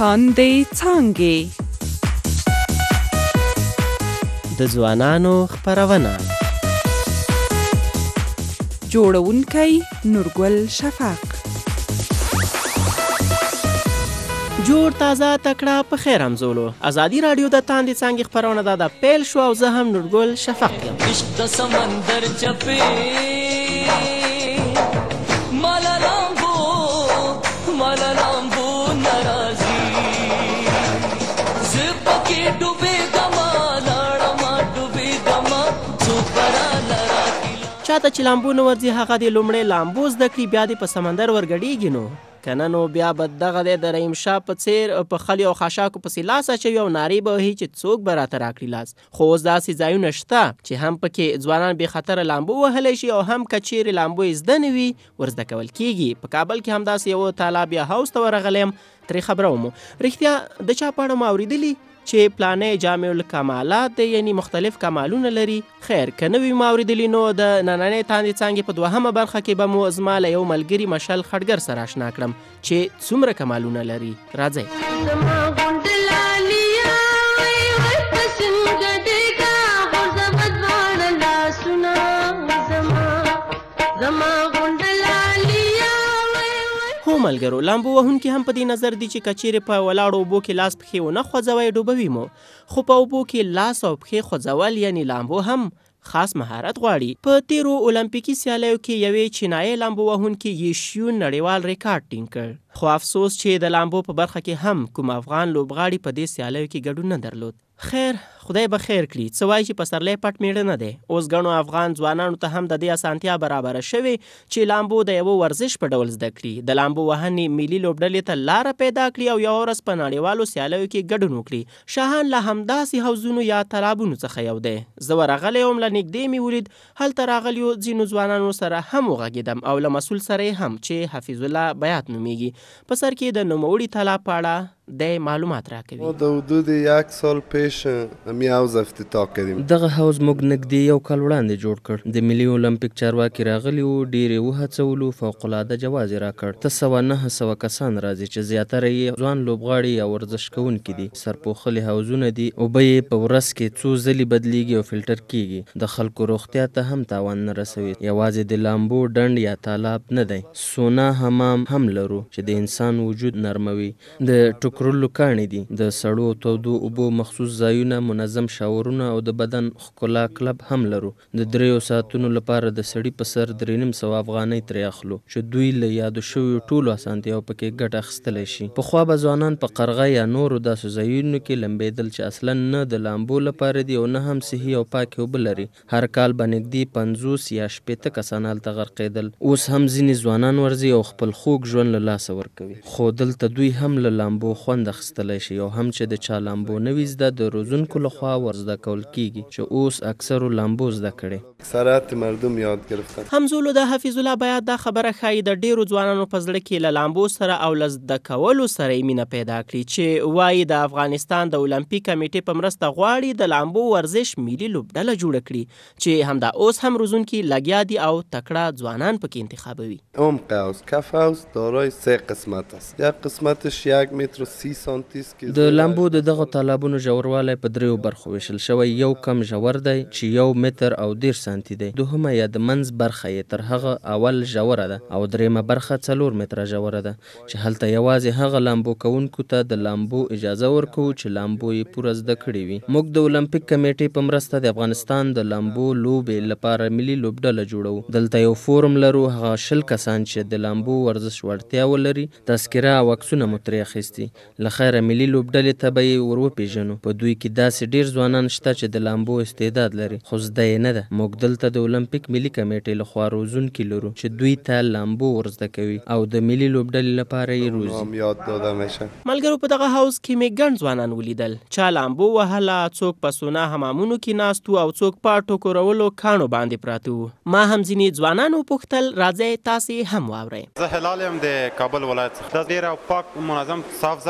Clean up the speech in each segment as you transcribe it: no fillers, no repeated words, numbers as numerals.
تاندې څانګې د ځوانانو خپرونه جوړونکی نورګل شفق جوړ تازه تکړه په خیر همزولو ازادي رادیو د تاندې څانګې خپرونه دا پیل شو او زه هم نورګل شفق یم عشق د سمندر چپې مالا لامبو ناراضي زپکې ډوبې گما لاړما ډوبې گما سوپرا لراکي چاته چې لامبو نه ورځي هغه د لومړی لامبو زده کړي بیا دې په سمندر ورګډېږي نو کنه نو بیا به دغه دی د رحیم شاه په څېر په خلیو او خاشاکو پسې لاس اچوي او نارې به وهي چې څوک به راته راکړي لاس خو اوس داسې ځایونه شته چې هم پکې ځوانان بې خطره لامبو وهلی شي او هم که چیرې لامبو یې زده نه وي ورزده کول کېږي په کابل کې همداسې یو تالاب یا هاوس ته ورغلی یم ترې خبره ومو رښتیا د چا په اړه مو اورېدلي چې پلانې جامع الکمالات دی یعنی مختلف کمالونه لري خیر که نه وي مو اورېدلي نو د نننۍ تاندې څانګې په دوهمه برخه کې به مو زما له یو ملګري مشل خډګر سره اشنا کړم چې څومره کمالونه لري راځئ ملګرو لامبو وهونکي هم په دې نظر دي چې کچېرې په ولاړو اوبو کې لاس پښې ونه خوځوئ ډوبوي مو خو په اوبو کې لاس او پښې خوځول یعنی لامبو هم خاص مهارت غواړي په تیرو اولمپیکي سیالیو کې یوې چینایي لامبو وهونکي یشیون نړیوال ریکارډ ټینګ کړ خو افسوس چې د لامبو په برخه کې هم کوم افغان لوبغاړي په دې سیالیو کې ګډون نه درلود خیر خدای به خیر کړي څه وایي چې پسرلی پټ میړه نه دی اوس ګڼو افغان ځوانانو ته هم د دې اسانتیا برابره شوې چې لامبو د یوه ورزش په ډول زده کړي د لامبو وهنې ملي لوبډلې ته لاره پیدا کړي او یوه ورځ په نړیوالو سیالیو کې ګډون وکړي شاهان له همداسې حوضونو یا تالابونو څخه یو دی زه ورغلی وم له نږدې مې ولید هلته راغلیو ځینو ځوانانو سره هم وغږېدم او له مسؤل سره یې هم چې حفیظ الله بیات نومیږي په سر کې د نوموړي تالاب په اړه د معلومات راکوي ما د حدود 1 سال پیش همین حوض افتتاح کردیم دغه حوض موږ نږدې یو کال وړاندې جوړ کړ د ملي اولمپیک چارواکي راغلي وو ډېر یې وهڅولو فوق العاده جواز یې راکړ 900 کسان راځي چې زیاتره یې ځوان لوبغاړي او ورزش کوونکي دي سرپوښلي حوضونه دي اوبه یې په ورځ کې څو ځلې بدلیږي او فلټر کیږي د خلکو روغتیا ته هم تاوان نه رسوي یوازې د لامبو ډنډ یا تالاب نه دی سونا حمام هم لرو چې د انسان وجود نرموي د ټوکرلو کاڼي دي د سړو تودو اوبو مخصوص ځایونه منظم شاورونه او د بدن ښکلا کلب هم لرو د 3 ساعتونو لپاره د سړي په سر 350 افغانۍ ترې اخلو چې دوی له یادو شویو ټولو اسانتیاو پکې ګټه اخیستلی شي پخوا به ځوانان په قرغه یا نورو داسې ځایونو کې لمبېدل چې اصلا نه د لامبو لپاره دي او نه هم صحي او پاکې اوبه لري هر کال به نږدې 50 یا 60 کسان هلته غرقېدل اوس هم ځینې ځوانان ورځي او خپل خوږ ژوند له لاسه ورکوي خو دلته دوی هم له لامبو خوند اخیستلی شي او هم چې د چا لامبو نه وي زده د روزونکو لخوا ورزده کول کیږي چې اوس اکثرو لامبو زده کړي اکثریت مردم یاد گرفتن همزولو د حفیظ الله بیات دا خبره ښایي د ډیرو ځوانانو په زړه کې له لامبو سره او له زده کولو سره یې مینه پیدا کړي چې وایي د افغانستان د اولمپیک کمیټې په مرسته غواړي د لامبو ورزش ملي لوبډله جوړه کړي چې همدا اوس هم روزونکي لګیا دي او تکړه ځوانان پکې انتخابوي عمق حوض کف حوض دارای 3 قسمت است یک قسمتش 1 متر و 30 سانتی است که د لامبو د دغه تالابونو ژوروالی په 3 برخو ویشل شوی یو کم ژور دی چې 1 متر او 10 سانتي دی دوهمه یا د منځ برخه یې تر هغه اول ژوره ده او دریمه برخه 4 متره ژوره ده چې هلته یوازې هغه لامبو کوونکو ته د لامبو اجازه ورکوو چې لامبو یې پوره زده کړي وي موږ د اولمپیک کمیټې په مرسته د افغانستان د لامبو لوبې لپاره ملي لوبډله جوړو دلته یو فورم لرو هغه 20 کسان چې د لامبو ورزش وړتیا ولري تذکره او عکسونه مو ترې اخیستي له خیره ملي لوبډلې ته به یې وروپېژنو په دوی کې داسې ډېر ځوانان شته چې د لامبو استعداد لري خو زده یې نه ده موږ دلته د اولمپیک ملي کمیټې لخوا روزونکي لرو چې دوی ته لامبو ورزده کوي او د ملي لوبډلې لپاره یې روزي یاد داده میشه ملګرو په دغه حوض کې مې ګڼ ځوانان ولیدل چا لامبو وهله څوک په سونا حمامونو کې ناست او څوک په ټوکرولو کاڼو باندې پراته وو ما هم ځینې ځوانان وپوښتل راځئ تاسې هم واورئ زه هلال یم د کابل ولایت څخه دا ډېر پاک منظم صاف ځای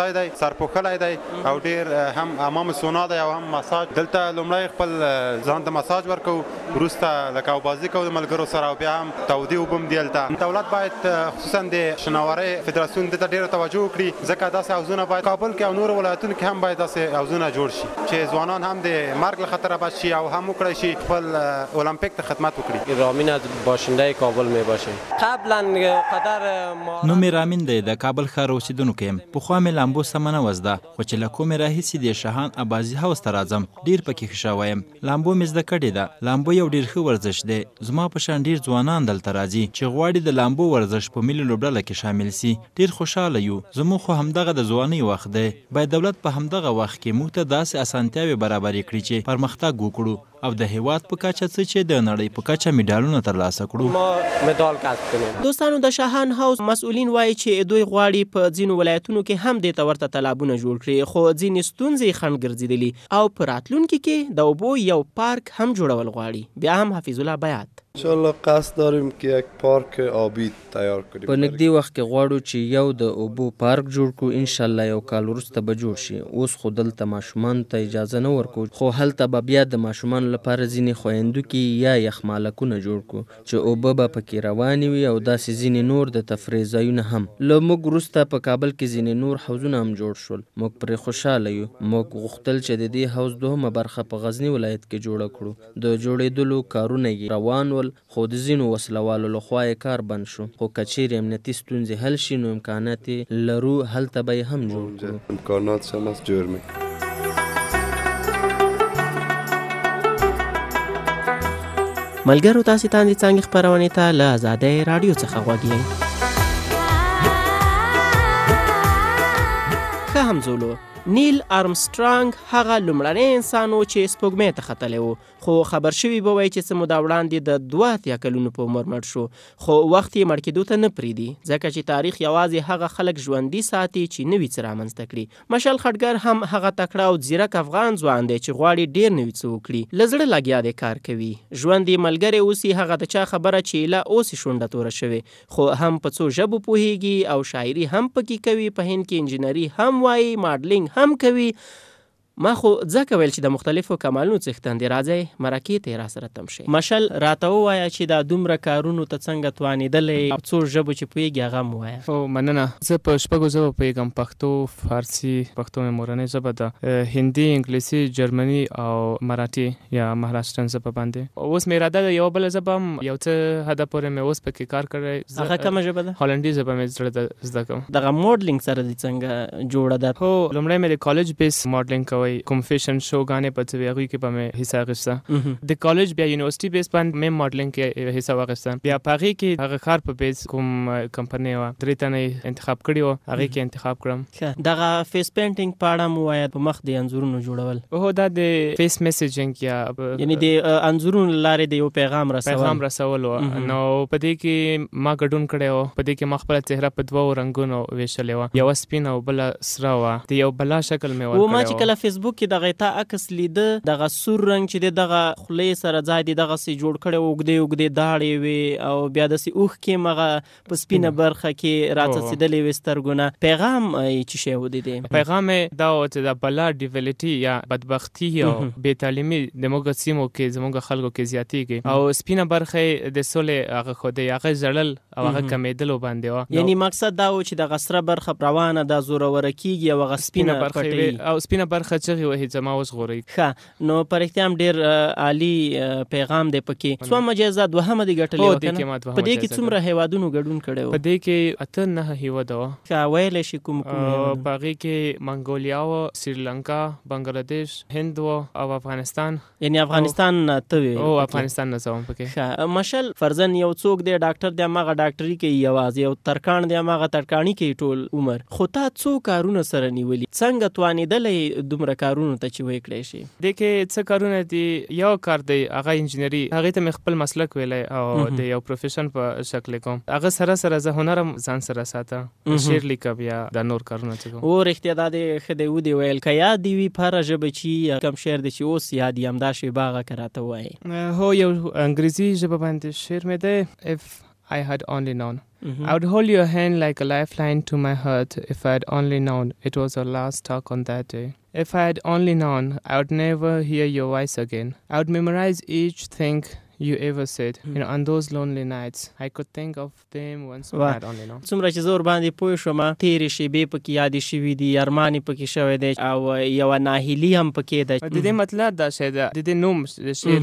ځای دی، سرپوښلی دی او ډېر هم حمام سونا دی او هم مساج. دلته لومړی خپل ځان ته مساج ورکوو، وروسته لکه اوبازي کوو د ملګرو سره او بیا هم تودې اوبه هم دي هلته. دولت باید خصوصا د شناورۍ فدراسیون دې ته ډېره توجه وکړي، ځکه داسې حوضونه باید کابل کې او نورو ولایتونو کې هم باید داسې حوضونه جوړ شي چې ځوانان هم د مرګ له خطره بچ شي او هم وکړی شي خپل المپیک ته خدمت وکړي. رامین از باشنده کابل می باشیم. قبلا قدر نو مې رامین دی، د کابل ښار اوسېدونکی یم. پخوا مې لامبو سمه نه وزده، خو چې له کومې راهیسې د شاهان ابازي حوض ته راځم ډېر پکې ښه شوی یم. لامبو مې زده کړې ده. لامبو یو ډېر ښه ورزش دی. زما په شان ډېر ځوانان دلته راځي چې غواړي د لامبو ورزش په ملي لوبډله کې شامل سي. ډېر خوشحاله یو. زموږ خو همدغه د ځوانۍ وخت دی. باید دولت په همدغه وخت کې موږ ته داسې اسانتیاوې برابرې کړي چې پرمختګ وکړو او د هیواد په کچه څه چې د نړۍ په کچه میډالونه ترلاسه کړو. ما مدال کسب کنیم. دوستانو، د شاهان حوض مسؤلین وایي چې دوی غواړي په ځینو ولایتونو کې هم دې ته ورته تالابونه جوړ کړي، خو ځینې ستونزې خنډ ګرځېدلي او په راتلونکي کې د اوبو یو پارک هم جوړول غواړي. بیا هم حفیظ الله بیات: انشالله قصد داریم که یک پارک آبی تیار کنیم. په نږدې وخت کې غواړو چې یو د اوبو پارک جوړ کړو. انشالله یو کال وروسته به جوړ شي. اوس خو دلته ماشومانو ته اجازه نه ورکوو، خو هلته به بیا د ماشومانو لپاره ځینې خویندکي یا یخمالکونه جوړ کړو چې اوبه به پکې روانې وي او داسې ځینې نور د تفریح ځایونه هم. له موږ وروسته په کابل کې ځینې نور حوضونه هم جوړ شول. موږ پرې خوشحاله یو. موږ غوښتل چې د دې حوض دوهمه برخه په غزني ولایت کې جوړه کړو. د جوړېدلو کارونه یې روان ول، خو د ځینو وسلوالو لخوا یې کار بند شو. خو که چیرې امنیتي ستونزې حل شي نو امکانات یې لرو هلته به یې هم جوړ کړو. امکانات هم هست جوړ می‌کنیم. ملګرو، تاسې تاندې څانګې خپرونې ته له آزادۍ راډیو څخه غوږ یئ. ښه همزولو، نیل آرمسټرانګ هغه لومړنی انسان و چې سپوږمۍ ته ختلی و، خو خبر شوي به وایي چې څه موده وړاندې د 82 کلونو په عمر مړ شو، خو وخت یې مړ کېدو ته نه پرېږدي، ځکه چې تاریخ یوازې هغه خلک ژوندي ساتي چې نوي څه رامنځته کړي. مشال خټګر هم هغه تکړه او ځیرک افغان ځوان دی چې غواړي ډېر نوي څه وکړي. له زړه لګیا دی کار کوي. ژوند یې ملګری اوسي هغه د چا خبره چې لا اوس یې شونډه توره شوې، خو هم په څو ژبو پوهیږي او شاعري هم پکې کوي. په هند کې انجینري هم وایي، ماډلینګ هم کوي. ما خو ځکه ویل چې د مختلفو کمالونو څښتن دی. راځئ مرکې ته یې راسره تم شئ. مشل راته ووایه چې دا دومره کارونو ته څنګه توانېدلی او څو ژبو چې پوهېږي هغه هم ووایه. مننه. زه په شپږو ژبو پوهېږم: پښتو، فارسي، پښتو مې مورنۍ ژبه ده، هندي، انګلیسي، جرمني او مراټي یا مهاراشټرن ژبه باندې. اوس مې اراده ده یوه بله ژبه هم یو څه حده پورې مې اوس پکې کار کړی. هغه کومه ژبه ده؟ هالنډي ژبه مې زړه ده زده کوم. دغه موډلینګ سره دې څنګه جوړه ده؟ هو، لومړی مې د کالج بیس موډلینګ کوي. کوم فیشن شو غانې په څه هغوی کې به مې حصه اخیسته. د کالج بیا یونیورسټي بیس باندې مې موډلینګ کې حصه واخیسته. بیا په هغې کې هغه ښار په بیس کوم کمپنۍ وه 3 تنه یې انتخاب کړي وه، هغې کې انتخاب کړم. دغه فیس پینټینګ په اړه مو ووایه، په مخ د انځورونو جوړول. هو، دا د فیس میسیجینګ یا یعنی د انځورونو له لارې د یو پیغام رسول و. نو په دې کې ما ګډون کړی و. په دې کې ما خپله چهره په 2 رنګونو ویشلې وه، یوه سپین او بله سره وه. د یو بلا شکل مې ورکړی و. ما چې کله فیسبوک کې دغه تا عکس لیده، دغه سور رنګ چې دغه خولې سره ځای دی دغسې جوړ کړی و، اوږدې اوږدې داړې وې او بیا داسې اوښکې مغه په سپینه برخه کې راڅڅېدلې وې سترګو نه. پیغام یې څه شی و د دې؟ پیغام یې دا و چې د بلا ډیویلیټي یا بدبختي او بې تعلیمي د موږ سیمو کې زموږ خلکو کې زیاتېږي او سپینه برخه یې د سولې هغه ښودی، هغه ژړل او هغه کمېدلو باندې وه. یعنی مقصد دا و چې دغه سره برخه روانه ده، زوروره کېږي او هغه سپینه پټوي او سپینه برخه چغې وهي زما وژغورئ. ښه، نو په رښتیا هم ډېر عالي پیغام دی پکې. څومره جایزه دوهمه دې ګټلې وه که نه؟ په دې کې څومره هیوادونو ګډون کړی و؟ په دې کې 8-9 هیواده وه. ښه، ویلی شي کوم هیوادونه؟ په هغې کې منګولیا و، سریلنکا، بنګلادیش، هند و او افغانستان. یعنی افغانستان نه ته وې؟ او افغانستان نه زه وم پکې. ښه، مشل فرضاً یو څوک دی ډاکټر دی، هماغه ډاکټري کوي یوازې، یو ترکاڼ دی هماغه ترکاڼي کوي ټول عمر، خو تا څو کارونه سره نیولي، څنګه توانېدلی دومره کارونو ته چې وکړی شي؟ دې کې څه کارونه دي؟ یو کار دی هغه انجینري، هغې ته مې خپل مسلک ویلی او د یو پروفیشن په شکل کوم. هغه سره سره زه هنر هم ځان سره ساته، شعر لیکم یا دا نور کارونه چې کوم. او رښتیا دا دی ښه دی ودې ویل. که یاد دې وي په هره ژبه چې کوم شعر دی چې اوس یاد یې همدا شیبه هغه که راته ووایې؟ هو، یو انګریزي ژبه باندې شعر مې دی. If I had only known. I would hold your hand like a lifeline to my heart if I had only known it was our last talk on that day. If I had only known, I would never hear your voice again. I would memorize each thing you ever said. On those lonely nights, I could think of them once I had only known. څومره چې زور باندې پوه شوم تیرې شیبې پکې یادې شوي دي ارمانې پکې شوی دی او یوه ناهیلي هم پکې ده. د دې مطلب دا شی ده د دې نوم د شعر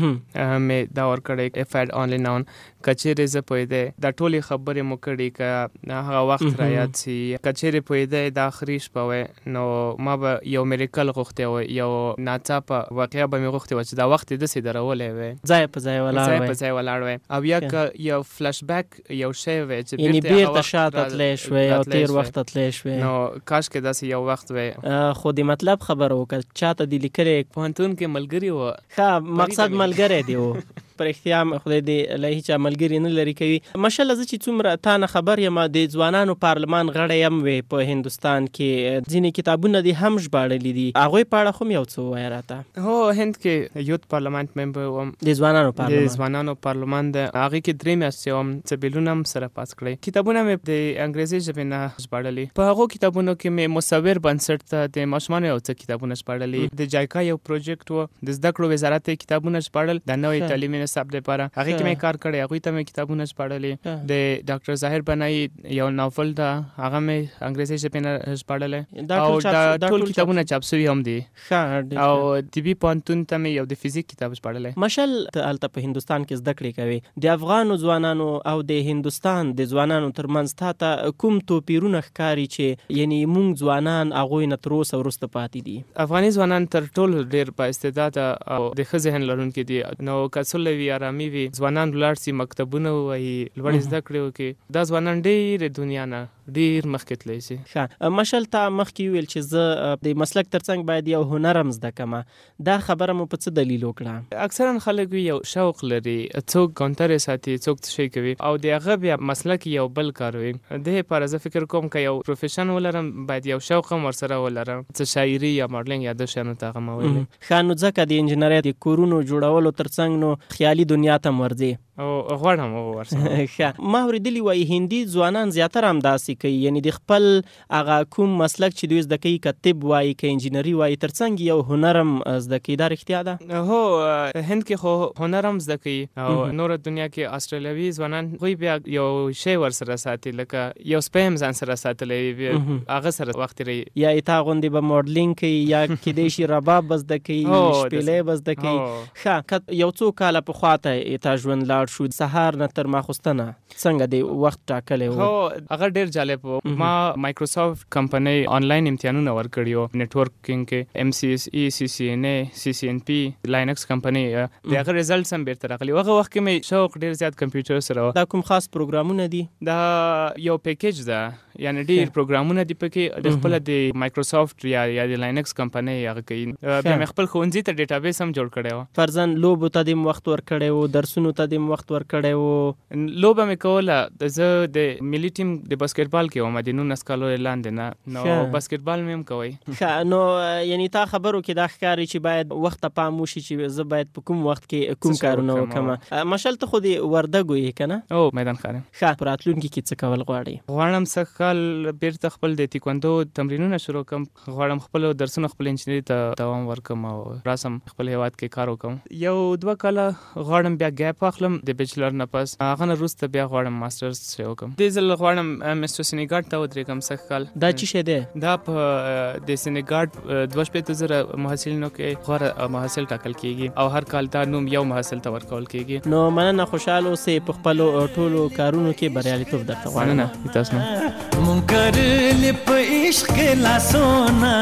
مې دا ورکړی if I had only known کچېرې زه پوهېدی دا ټولې خبرې مو کړي که هغه وخت را یاد سي کچېرې پوهېدی دا آخري شپه وی نو ما به یو میریکل غوښتی وی یو ناڅاپه واقعه به مې غوښتې وه چې دا وخت یې داسې درولی وی ځای په ځای ولاړ وی او یا که یو فلش بیک یو شی وی چې یعنې بیرته شاته تللی شوی او تیر وخت ته تللی شوی نو کاشکې داسې یو وخت وی خو د مطلب خبره وکړه چاته دې لیکلی پوهنتون کې ملګري وه ښه مقصد ملګری دی و پر اختیام خدای دې له هیچا ملګري نه لري کوي ماشاءالله زه چې څومره تا نه خبر یم د ځوانانو پارلمان غړی هم وې په هندوستان کې ځینې کتابونه دې هم ژباړلي دي هغوی په اړه خو هم یو څه ووایه راته هو هند کې یوت پارلمنټ ممبر وم د ځوانانو پارلمان د هغې کې 3 میاشتې وم څه بیلونه هم سره پاس کړی کتابونه مې د انګریزي ژبې نه ژباړلي په هغو کتابونو کې مې مصور بنسټ ته د ماشومانو یو څه کتابونه ژباړلي د جایکا یو پروجیکټ و د زده کړو وزارت ته کتابونه ژباړل د نوې تعلیمي نصاب لپاره هغې کې مې کار کړی هغوی ته مې کتابونه ژباړلي د ډاکټر ظاهر بنایي یو ناول ده هغه مې انګریزي ژبې نه ژباړلی او دا ټول کتابونه چاپ سوي هم دي او طبي پوهنتون ته مې یو د فزیک کتاب ژباړلی مشل ته هلته په هندوستان کې زده کړې کوي د افغانو ځوانانو او د هندوستان د ځوانانو ترمنځ تا ته کوم توپیرونه ښکاري چې یعنی موږ ځوانان هغوی نه تر اوسه وروسته پاتې دي افغاني ځوانان تر ټولو ډېر با استعداده او د ښه ذهن لرونکي دي نو که سوله وي ارامي وي ځوانان ولاړ سي مکتبونه ووایي لوړې زده کړې وکړي دا ځوانان ډېرې دنیا نه ډېر مخکې تللی سي ښه مشل تا مخکې وویل چې زه د مسلک ترڅنګ باید یو هنر هم زده کړمه دا خبره مو په څه دلیل وکړه اکثرا خلک یو شوق لري څوک کونټرې ساتي څوک څه شی کوي او د هغه بیا مسلک یو بل کار وي دې لپاره زه فکر کوم که یو پروفیشن ولرم باید یو شوق هم ورسره ولرم څه شاعري یا ماډلینګ یا د شیانو ته هغه مه ویلی ښه نو ځکه د انجینرۍ د کورونو جوړولو ترڅنګ نو خیالي دنیا ته هم ورځې او غواړم ورسره ښه ما اورېدلي وایي هندي ځوانان زیاتره همداسې کوي یعنې د خپل هغه کوم مسلک چې دوی زده کوي که طب وایي که انجینري وایي ترڅنګ یو هنر هم زده کوي دا رښتیا ده هو هند کې خو هنر هم زده کوي او نوره دنیا کې استرالیوي ځوانان هغوی بیا یو شی ورسره ساتي لکه یو سپی هم ځان سره ساتلی هغه سره وخت تېروي یا یې تا غوندې به موډلینګ کوي یا کیدای شي رباب به زده کوي شپېلۍ به زده کوي ښه که یو څو کاله پخوا ته یې تا ژوند لاړ شو سهار نه تر ماخوستنه څنګه دی وخت ټاکلی و هغه ډېر جالب و ما مایکروسافټ کمپنۍ آنلاین امتحانونه ورکړي وو نیټورکینګ کې MCSE CCNA CCNP لاینکس کمپنۍ د هغه ریزلټس هم بیرته راغلي هغه وخت کې مې شوق ډېر زیات کمپیوټر سره و دا کوم خاص پروګرامونه دي دا یو پیکیج ده یعنی ډېر پروګرامونه دي پکې د خپله د مایکروسافټ یا د لاینکس کمپنۍ هغه کوي بیا مې خپل ښوونځي ته ډیټابیس هم جوړ کړی و فرضاً لوبو ته دې وخت ورکړی و درسونو ته دې وخت ورکړی و لوبه مې کوله زه د ملي ټیم د باسکټبال کې وم د 19 کالو لاندې نه نو باسکټبال مې هم کوئ ښه نو یعنې تا خبرو کې دا ښکاري چې باید وخت ته پام وشي چې زه باید په کوم وخت کې کوم کارونه وکړم مشل ته خو د وردګو یې که نه او میدان ښار ښه په راتلونکي کې څه کول غواړم سږ کال بیرته خپل د تیکواندو تمرینونه شروع کړم غواړم خپل درسونه خپل انجینري ته دوام ورکړم او راسم خپل هیواد کې کار وکړم یو 2 کاله غواړم بیا ګیپ واخلم د بیچلر نه پس هغه نه وروسته بیا غواړم ماسټرز وکړم دې ځل غواړم مستر سینیګارډ ته ودرېږم سږ کال دا څه شی دی دا په د سینیګارډ 2,000 محصلینو کې غوره محصل ټاکل کیږي او هر کال دا نوم یو محصل ته ورکول کیږي نو مننه خوشاله اوسئ په خپلو ټولو کارونو کې بریالیتوب درته غواړم مننه تاسو نه مونږ کړلې په عشق کې لاسونه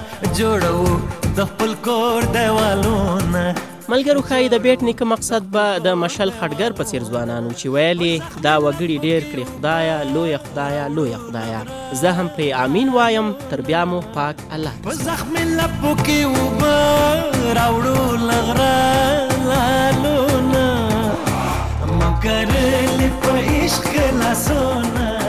جوړو د خپل کور دیوالونه ملګرو ښایي د بیټ نیکه مقصد به د مشل خټګر په څېر ځوانانو چې ویلې دا وګړي ډېر کړي خدایه لویه خدایه لویه خدایه زه هم پرې امین وایم تر بیا مو پاک الله په زخمي لپو کې اوبه راوړو له غره لالونه مونږ کرلې په عشق کې لاسونه